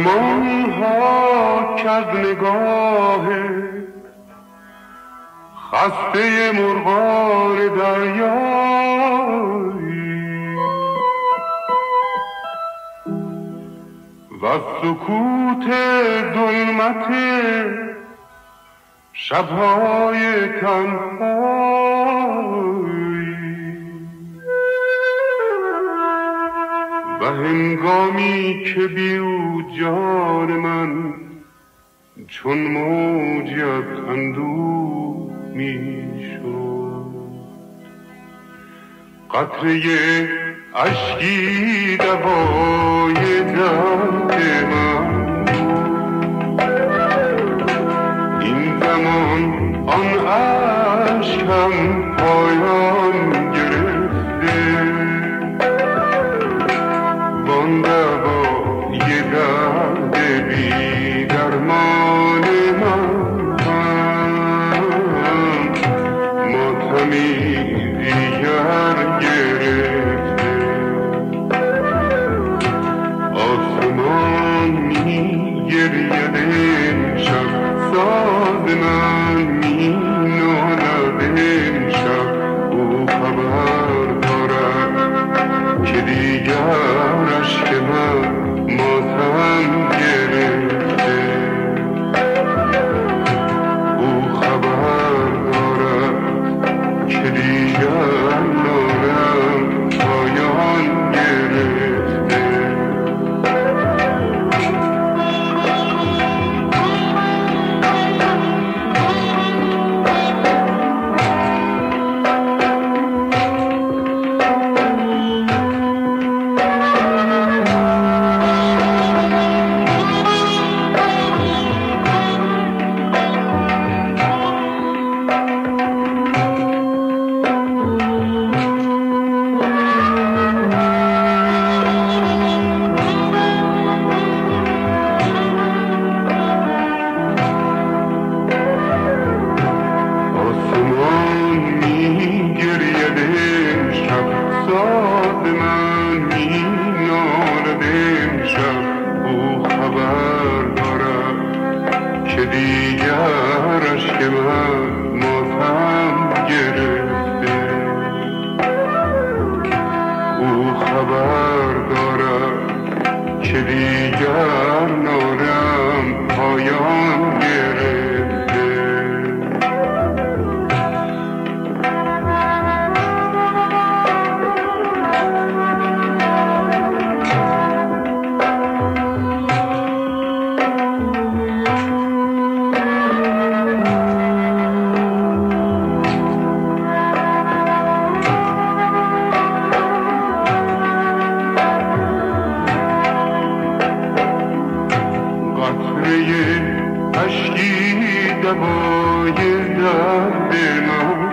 زمان ها که از نگاه خسته مرغان دریایی و سکوت ظلمت شبهای تنهایی و هنگامی که بیو جان من چون موجی از اندوه می شد، قطره اشکی دوای درد من. این زمان آن اشکم پایان گرفته، وان دوای درد بی درمان من ماتمی دیگر گرفته. آسمان می گرید امشب، ساز من می نالد امشب. او خبر دارد که دیگر اشک من ماتم گرفته. او خبر دارد که دیگر نالم پایان گرفته. اشکی دوای درد من